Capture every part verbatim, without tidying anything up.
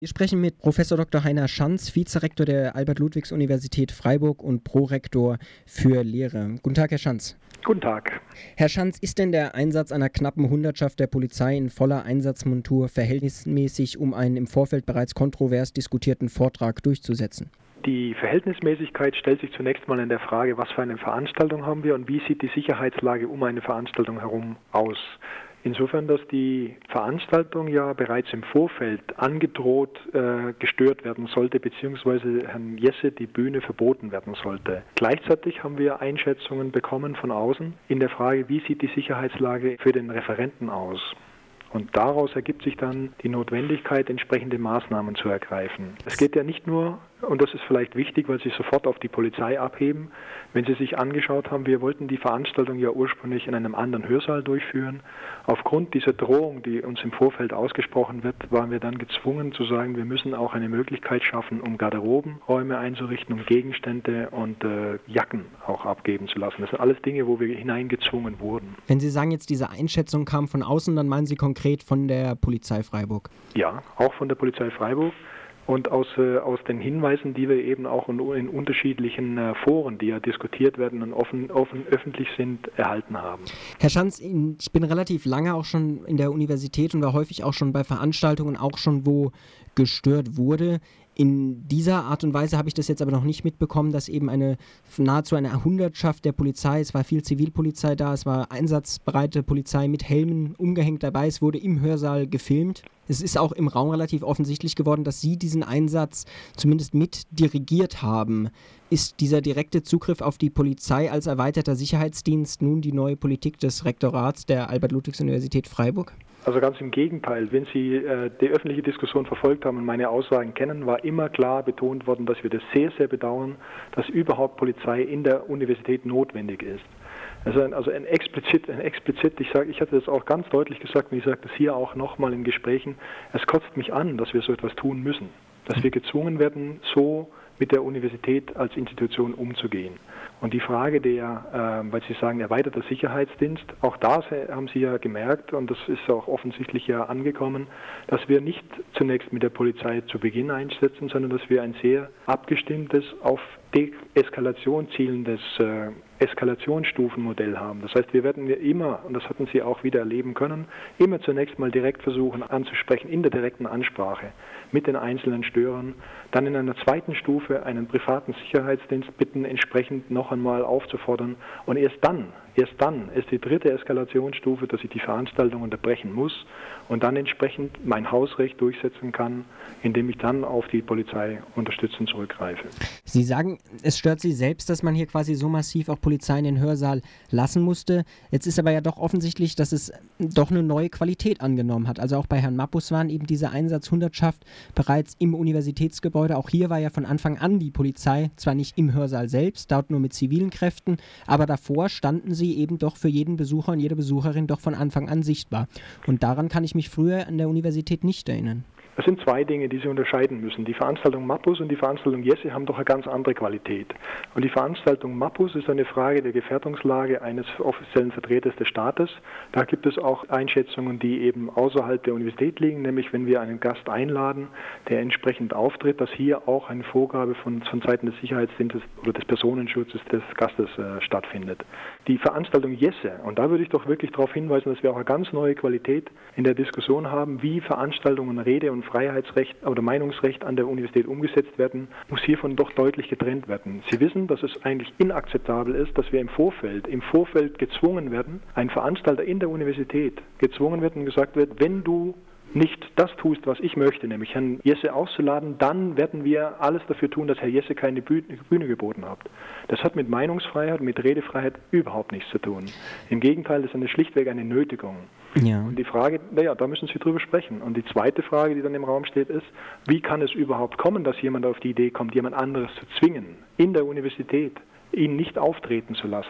Wir sprechen mit Professor Doktor Heiner Schanz, Vizerektor der Albert-Ludwigs-Universität Freiburg und Prorektor für Lehre. Guten Tag, Herr Schanz. Guten Tag. Herr Schanz, ist denn der Einsatz einer knappen Hundertschaft der Polizei in voller Einsatzmontur verhältnismäßig, um einen im Vorfeld bereits kontrovers diskutierten Vortrag durchzusetzen? Die Verhältnismäßigkeit stellt sich zunächst mal in der Frage, was für eine Veranstaltung haben wir und wie sieht die Sicherheitslage um eine Veranstaltung herum aus. Insofern, dass die Veranstaltung ja bereits im Vorfeld angedroht äh, gestört werden sollte, beziehungsweise Herrn Jesse die Bühne verboten werden sollte. Gleichzeitig haben wir Einschätzungen bekommen von außen in der Frage, wie sieht die Sicherheitslage für den Referenten aus. Und daraus ergibt sich dann die Notwendigkeit, entsprechende Maßnahmen zu ergreifen. Es geht ja nicht nur, und das ist vielleicht wichtig, weil Sie sofort auf die Polizei abheben, wenn Sie sich angeschaut haben, wir wollten die Veranstaltung ja ursprünglich in einem anderen Hörsaal durchführen. Aufgrund dieser Drohung, die uns im Vorfeld ausgesprochen wird, waren wir dann gezwungen zu sagen, wir müssen auch eine Möglichkeit schaffen, um Garderobenräume einzurichten, um Gegenstände und äh, Jacken auch abgeben zu lassen. Das sind alles Dinge, wo wir hineingezwungen wurden. Wenn Sie sagen, jetzt diese Einschätzung kam von außen, dann meinen Sie konkret von der Polizei Freiburg? Ja, auch von der Polizei Freiburg. Und aus, äh, aus den Hinweisen, die wir eben auch in, in unterschiedlichen äh, Foren, die ja diskutiert werden und offen, offen öffentlich sind, erhalten haben. Herr Schanz, ich bin relativ lange auch schon in der Universität und war häufig auch schon bei Veranstaltungen, auch schon wo gestört wurde. In dieser Art und Weise habe ich das jetzt aber noch nicht mitbekommen, dass eben eine nahezu eine Hundertschaft der Polizei, es war viel Zivilpolizei da, es war einsatzbereite Polizei mit Helmen umgehängt dabei, es wurde im Hörsaal gefilmt. Es ist auch im Raum relativ offensichtlich geworden, dass Sie diesen Einsatz zumindest mit dirigiert haben. Ist dieser direkte Zugriff auf die Polizei als erweiterter Sicherheitsdienst nun die neue Politik des Rektorats der Albert-Ludwigs-Universität Freiburg? Also ganz im Gegenteil. Wenn Sie äh, die öffentliche Diskussion verfolgt haben und meine Aussagen kennen, war immer klar betont worden, dass wir das sehr, sehr bedauern, dass überhaupt Polizei in der Universität notwendig ist. Also ein, also ein explizit, ein explizit, ich sage, ich hatte das auch ganz deutlich gesagt und ich sage das hier auch nochmal in Gesprächen, es kotzt mich an, dass wir so etwas tun müssen, dass wir gezwungen werden, so mit der Universität als Institution umzugehen. Und die Frage der, äh, weil Sie sagen, erweiterter Sicherheitsdienst, auch da haben Sie ja gemerkt, und das ist auch offensichtlich ja angekommen, dass wir nicht zunächst mit der Polizei zu Beginn einsetzen, sondern dass wir ein sehr abgestimmtes, auf Deeskalation zielendes äh, Eskalationsstufenmodell haben. Das heißt, wir werden ja immer, und das hatten Sie auch wieder erleben können, immer zunächst mal direkt versuchen anzusprechen, in der direkten Ansprache mit den einzelnen Störern, dann in einer zweiten Stufe einen privaten Sicherheitsdienst bitten, entsprechend noch einmal aufzufordern und erst dann, erst dann ist die dritte Eskalationsstufe, dass ich die Veranstaltung unterbrechen muss und dann entsprechend mein Hausrecht durchsetzen kann, indem ich dann auf die Polizei unterstützend zurückgreife. Sie sagen, es stört Sie selbst, dass man hier quasi so massiv auch Polizei in den Hörsaal lassen musste. Jetzt ist aber ja doch offensichtlich, dass es doch eine neue Qualität angenommen hat. Also auch bei Herrn Mappus waren eben diese Einsatzhundertschaft bereits im Universitätsgebäude. Auch hier war ja von Anfang an die Polizei, zwar nicht im Hörsaal selbst, dort nur mit zivilen Kräften, aber davor standen sie eben doch für jeden Besucher und jede Besucherin doch von Anfang an sichtbar. Und daran kann ich mich früher an der Universität nicht erinnern. Es sind zwei Dinge, die Sie unterscheiden müssen. Die Veranstaltung Mappus und die Veranstaltung Jesse haben doch eine ganz andere Qualität. Und die Veranstaltung Mappus ist eine Frage der Gefährdungslage eines offiziellen Vertreters des Staates. Da gibt es auch Einschätzungen, die eben außerhalb der Universität liegen, nämlich wenn wir einen Gast einladen, der entsprechend auftritt, dass hier auch eine Vorgabe von, von Seiten des Sicherheitsdienstes oder des Personenschutzes des Gastes äh, stattfindet. Die Veranstaltung Jesse, und da würde ich doch wirklich darauf hinweisen, dass wir auch eine ganz neue Qualität in der Diskussion haben, wie Veranstaltungen, Rede und Freiheitsrecht oder Meinungsrecht an der Universität umgesetzt werden, muss hiervon doch deutlich getrennt werden. Sie wissen, dass es eigentlich inakzeptabel ist, dass wir im Vorfeld, im Vorfeld gezwungen werden, ein Veranstalter in der Universität gezwungen wird und gesagt wird, wenn du nicht das tust, was ich möchte, nämlich Herrn Jesse auszuladen, dann werden wir alles dafür tun, dass Herr Jesse keine Bühne geboten hat. Das hat mit Meinungsfreiheit, mit Redefreiheit überhaupt nichts zu tun. Im Gegenteil, das ist eine schlichtweg eine Nötigung. Ja. Und die Frage, naja, da müssen Sie drüber sprechen. Und die zweite Frage, die dann im Raum steht, ist, wie kann es überhaupt kommen, dass jemand auf die Idee kommt, jemand anderes zu zwingen, in der Universität, ihn nicht auftreten zu lassen?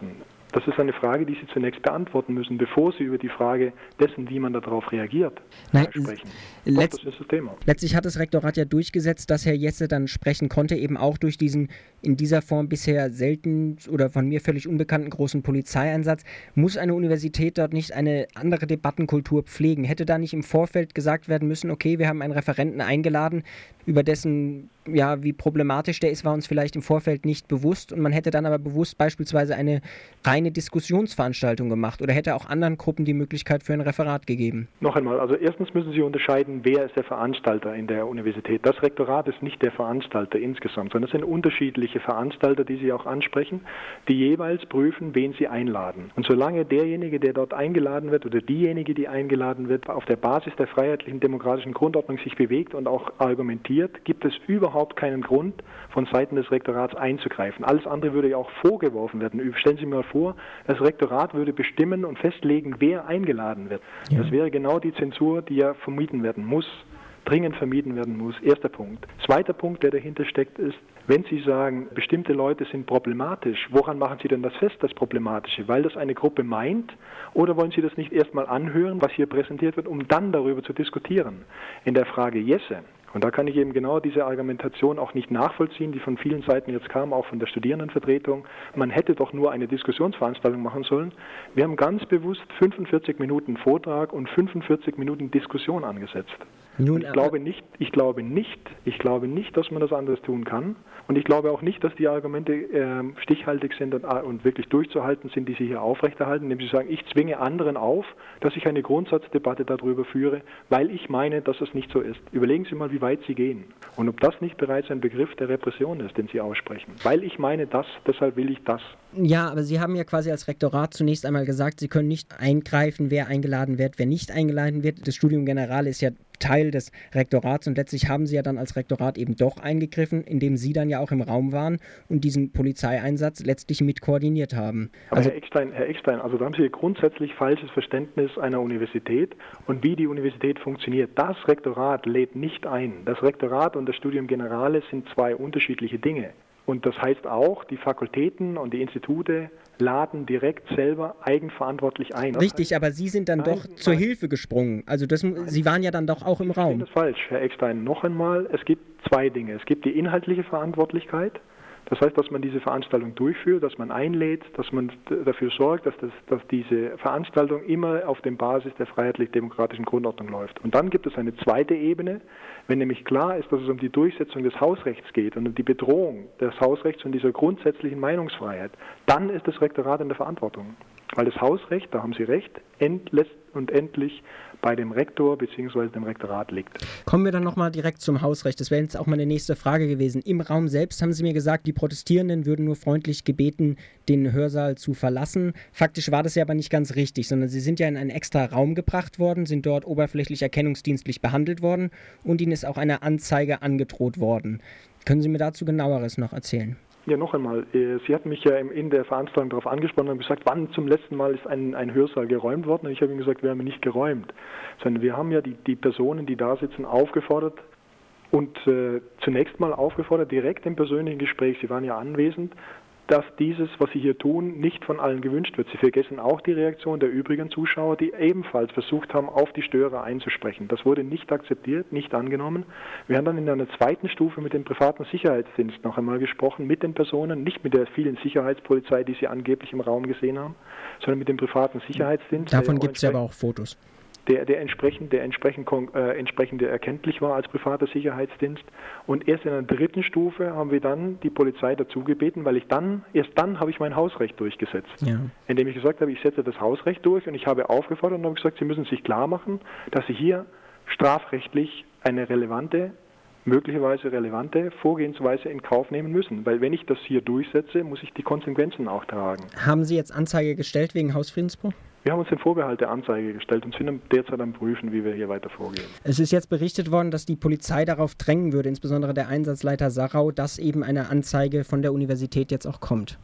Das ist eine Frage, die Sie zunächst beantworten müssen, bevor Sie über die Frage dessen, wie man darauf reagiert, Nein, sprechen. Letz- das ist das Thema. Letztlich hat das Rektorat ja durchgesetzt, dass Herr Jesse dann sprechen konnte, eben auch durch diesen in dieser Form bisher selten oder von mir völlig unbekannten großen Polizeieinsatz. Muss eine Universität dort nicht eine andere Debattenkultur pflegen? Hätte da nicht im Vorfeld gesagt werden müssen, okay, wir haben einen Referenten eingeladen, über dessen, ja, wie problematisch der ist, war uns vielleicht im Vorfeld nicht bewusst, und man hätte dann aber bewusst beispielsweise eine reine Diskussionsveranstaltung gemacht oder hätte auch anderen Gruppen die Möglichkeit für ein Referat gegeben? Noch einmal, also erstens müssen Sie unterscheiden, wer ist der Veranstalter in der Universität. Das Rektorat ist nicht der Veranstalter insgesamt, sondern es sind unterschiedliche Veranstalter, die Sie auch ansprechen, die jeweils prüfen, wen sie einladen. Und solange derjenige, der dort eingeladen wird, oder diejenige, die eingeladen wird, auf der Basis der freiheitlichen demokratischen Grundordnung sich bewegt und auch argumentiert, gibt es überhaupt keinen Grund, von Seiten des Rektorats einzugreifen. Alles andere würde ja auch vorgeworfen werden. Stellen Sie sich mal vor, das Rektorat würde bestimmen und festlegen, wer eingeladen wird. Ja. Das wäre genau die Zensur, die ja vermieden werden muss, dringend vermieden werden muss. Erster Punkt. Zweiter Punkt, der dahinter steckt, ist, wenn Sie sagen, bestimmte Leute sind problematisch, woran machen Sie denn das fest, das Problematische? Weil das eine Gruppe meint, oder wollen Sie das nicht erstmal anhören, was hier präsentiert wird, um dann darüber zu diskutieren? In der Frage Jesse, und da kann ich eben genau diese Argumentation auch nicht nachvollziehen, die von vielen Seiten jetzt kam, auch von der Studierendenvertretung. Man hätte doch nur eine Diskussionsveranstaltung machen sollen. Wir haben ganz bewusst fünfundvierzig Minuten Vortrag und fünfundvierzig Minuten Diskussion angesetzt. Nun, ich glaube nicht, ich glaube nicht, ich glaube nicht, dass man das anders tun kann. Und ich glaube auch nicht, dass die Argumente äh, stichhaltig sind und, und wirklich durchzuhalten sind, die Sie hier aufrechterhalten, indem Sie sagen, ich zwinge anderen auf, dass ich eine Grundsatzdebatte darüber führe, weil ich meine, dass es nicht so ist. Überlegen Sie mal, wie weit Sie gehen. Und ob das nicht bereits ein Begriff der Repression ist, den Sie aussprechen. Weil ich meine das, deshalb will ich das. Ja, aber Sie haben ja quasi als Rektorat zunächst einmal gesagt, Sie können nicht eingreifen, wer eingeladen wird, wer nicht eingeladen wird. Das Studium Generale ist ja Teil des Rektorats, und letztlich haben Sie ja dann als Rektorat eben doch eingegriffen, indem Sie dann ja auch im Raum waren und diesen Polizeieinsatz letztlich mit koordiniert haben. Aber also Herr Eckstein, Herr Eckstein, also da haben Sie ein grundsätzlich falsches Verständnis einer Universität und wie die Universität funktioniert. Das Rektorat lädt nicht ein. Das Rektorat und das Studium Generale sind zwei unterschiedliche Dinge. Und das heißt auch, die Fakultäten und die Institute laden direkt selber eigenverantwortlich ein. Das Richtig, heißt, aber Sie sind dann nein, doch zur nein. Hilfe gesprungen. Also das, Sie waren ja dann doch auch im Raum. Das ist falsch, Herr Eckstein. Noch einmal, es gibt zwei Dinge. Es gibt die inhaltliche Verantwortlichkeit. Das heißt, dass man diese Veranstaltung durchführt, dass man einlädt, dass man dafür sorgt, dass, das, dass diese Veranstaltung immer auf der Basis der freiheitlich-demokratischen Grundordnung läuft. Und dann gibt es eine zweite Ebene, wenn nämlich klar ist, dass es um die Durchsetzung des Hausrechts geht und um die Bedrohung des Hausrechts und dieser grundsätzlichen Meinungsfreiheit, dann ist das Rektorat in der Verantwortung. Weil das Hausrecht, da haben Sie recht, endletzt und endlich bei dem Rektor bzw. dem Rektorat liegt. Kommen wir dann nochmal direkt zum Hausrecht. Das wäre jetzt auch meine nächste Frage gewesen. Im Raum selbst haben Sie mir gesagt, die Protestierenden würden nur freundlich gebeten, den Hörsaal zu verlassen. Faktisch war das ja aber nicht ganz richtig, sondern sie sind ja in einen extra Raum gebracht worden, sind dort oberflächlich erkennungsdienstlich behandelt worden und ihnen ist auch eine Anzeige angedroht worden. Können Sie mir dazu genaueres noch erzählen? Ja, noch einmal. Sie hatten mich ja in der Veranstaltung darauf angesprochen und gesagt, wann zum letzten Mal ist ein, ein Hörsaal geräumt worden? Und ich habe Ihnen gesagt, wir haben ihn nicht geräumt. Sondern wir haben ja die, die Personen, die da sitzen, aufgefordert und äh, zunächst mal aufgefordert, direkt im persönlichen Gespräch, Sie waren ja anwesend, dass dieses, was Sie hier tun, nicht von allen gewünscht wird. Sie vergessen auch die Reaktion der übrigen Zuschauer, die ebenfalls versucht haben, auf die Störer einzusprechen. Das wurde nicht akzeptiert, nicht angenommen. Wir haben dann in einer zweiten Stufe mit dem privaten Sicherheitsdienst noch einmal gesprochen, mit den Personen, nicht mit der vielen Sicherheitspolizei, die Sie angeblich im Raum gesehen haben, sondern mit dem privaten Sicherheitsdienst. Davon gibt es ja aber auch Fotos. Der, der, entsprechend, der entsprechend, äh, entsprechend erkenntlich war als privater Sicherheitsdienst. Und erst in der dritten Stufe haben wir dann die Polizei dazu gebeten, weil ich dann, erst dann habe ich mein Hausrecht durchgesetzt. Ja. Indem ich gesagt habe, ich setze das Hausrecht durch und ich habe aufgefordert und habe gesagt, Sie müssen sich klar machen, dass Sie hier strafrechtlich eine relevante, möglicherweise relevante Vorgehensweise in Kauf nehmen müssen. Weil wenn ich das hier durchsetze, muss ich die Konsequenzen auch tragen. Haben Sie jetzt Anzeige gestellt wegen Hausfriedensbruch? Wir haben uns den Vorbehalt der Anzeige gestellt und sind derzeit am Prüfen, wie wir hier weiter vorgehen. Es ist jetzt berichtet worden, dass die Polizei darauf drängen würde, insbesondere der Einsatzleiter Sarau, dass eben eine Anzeige von der Universität jetzt auch kommt.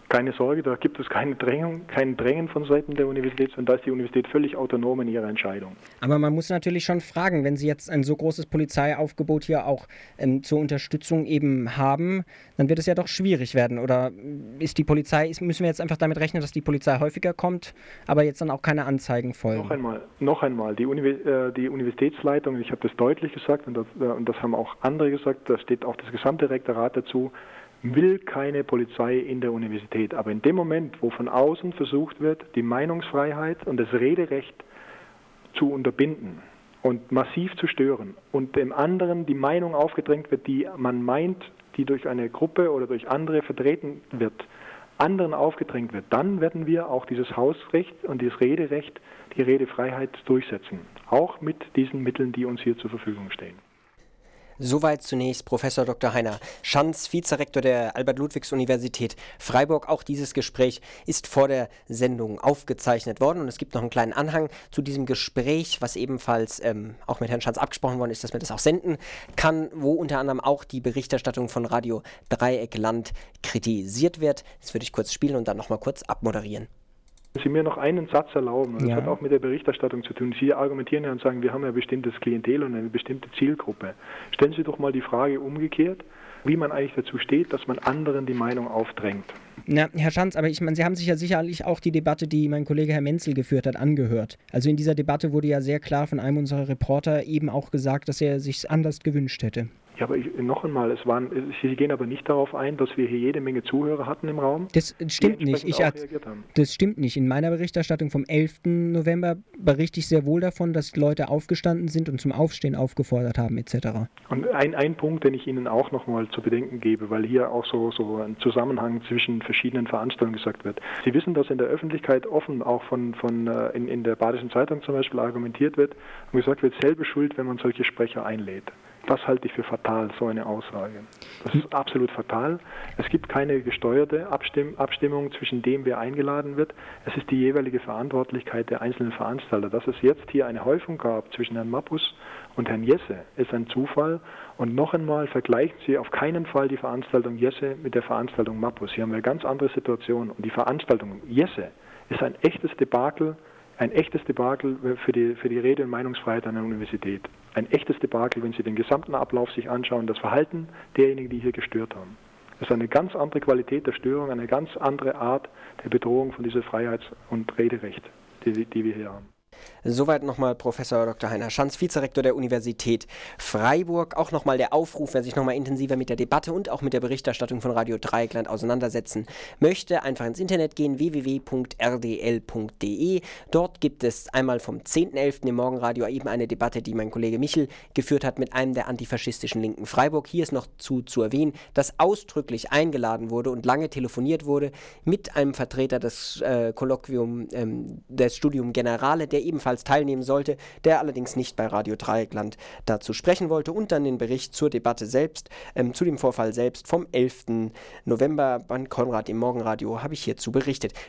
Keine Sorge, da gibt es keine Drängung, kein Drängen von Seiten der Universität, sondern da ist die Universität völlig autonom in ihrer Entscheidung. Aber man muss natürlich schon fragen, wenn Sie jetzt ein so großes Polizeiaufgebot hier auch ähm, zur Unterstützung eben haben, dann wird es ja doch schwierig werden. Oder ist die Polizei, ist, müssen wir jetzt einfach damit rechnen, dass die Polizei häufiger kommt, aber jetzt dann auch keine Anzeigen folgen? Noch einmal, noch einmal, die, Uni, äh, die Universitätsleitung, ich habe das deutlich gesagt und das, äh, und das haben auch andere gesagt, da steht auch das gesamte Rektorat dazu, will keine Polizei in der Universität. Aber in dem Moment, wo von außen versucht wird, die Meinungsfreiheit und das Rederecht zu unterbinden und massiv zu stören und dem anderen die Meinung aufgedrängt wird, die man meint, die durch eine Gruppe oder durch andere vertreten wird, anderen aufgedrängt wird, dann werden wir auch dieses Hausrecht und das Rederecht, die Redefreiheit durchsetzen. Auch mit diesen Mitteln, die uns hier zur Verfügung stehen. Soweit zunächst Professor Doktor Heiner Schanz, Vizerektor der Albert-Ludwigs-Universität Freiburg. Auch dieses Gespräch ist vor der Sendung aufgezeichnet worden und es gibt noch einen kleinen Anhang zu diesem Gespräch, was ebenfalls ähm, auch mit Herrn Schanz abgesprochen worden ist, dass man das auch senden kann, wo unter anderem auch die Berichterstattung von Radio Dreieckland kritisiert wird. Das würde ich kurz spielen und dann nochmal kurz abmoderieren. Wenn Sie mir noch einen Satz erlauben, und das ja. hat auch mit der Berichterstattung zu tun. Sie argumentieren ja und sagen, wir haben ja ein bestimmtes Klientel und eine bestimmte Zielgruppe. Stellen Sie doch mal die Frage umgekehrt, wie man eigentlich dazu steht, dass man anderen die Meinung aufdrängt. Na, Herr Schanz, aber ich meine, Sie haben sich ja sicherlich auch die Debatte, die mein Kollege Herr Menzel geführt hat, angehört. Also in dieser Debatte wurde ja sehr klar von einem unserer Reporter eben auch gesagt, dass er sich anders gewünscht hätte. Ja, aber ich, noch einmal, es waren, Sie gehen aber nicht darauf ein, dass wir hier jede Menge Zuhörer hatten im Raum. Das stimmt nicht. Ich hat, das stimmt nicht. In meiner Berichterstattung vom elften November berichte ich sehr wohl davon, dass Leute aufgestanden sind und zum Aufstehen aufgefordert haben et cetera. Und ein, ein Punkt, den ich Ihnen auch noch mal zu bedenken gebe, weil hier auch so, so ein Zusammenhang zwischen verschiedenen Veranstaltungen gesagt wird. Sie wissen, dass in der Öffentlichkeit offen auch von, von in, in der Badischen Zeitung zum Beispiel argumentiert wird und gesagt wird, selbe Schuld, wenn man solche Sprecher einlädt. Das halte ich für fatal, so eine Aussage. Das ist absolut fatal. Es gibt keine gesteuerte Abstimm- Abstimmung zwischen dem, wer eingeladen wird. Es ist die jeweilige Verantwortlichkeit der einzelnen Veranstalter. Dass es jetzt hier eine Häufung gab zwischen Herrn Mappus und Herrn Jesse, ist ein Zufall. Und noch einmal, vergleichen Sie auf keinen Fall die Veranstaltung Jesse mit der Veranstaltung Mappus. Hier haben wir eine ganz andere Situation. Und die Veranstaltung Jesse ist ein echtes Debakel, ein echtes Debakel für die, für die Rede- und Meinungsfreiheit an der Universität. Ein echtes Debakel, wenn Sie den gesamten Ablauf sich anschauen, das Verhalten derjenigen, die hier gestört haben. Das ist eine ganz andere Qualität der Störung, eine ganz andere Art der Bedrohung von diesem Freiheits- und Rederecht, die, die wir hier haben. Soweit nochmal Professor Doktor Heiner Schanz, Vizerektor der Universität Freiburg. Auch nochmal der Aufruf, wer sich nochmal intensiver mit der Debatte und auch mit der Berichterstattung von Radio Dreieckland auseinandersetzen möchte, einfach ins Internet gehen, w w w punkt r d l punkt d e. Dort gibt es einmal vom zehnten elften im Morgenradio eben eine Debatte, die mein Kollege Michel geführt hat mit einem der antifaschistischen Linken Freiburg. Hier ist noch zu, zu erwähnen, dass ausdrücklich eingeladen wurde und lange telefoniert wurde mit einem Vertreter des äh, Kolloquium ähm, des Studium Generale, der ebenfalls teilnehmen sollte, der allerdings nicht bei Radio Dreieckland dazu sprechen wollte, und dann den Bericht zur Debatte selbst, ähm, zu dem Vorfall selbst vom elften November bei Konrad im Morgenradio habe ich hierzu berichtet.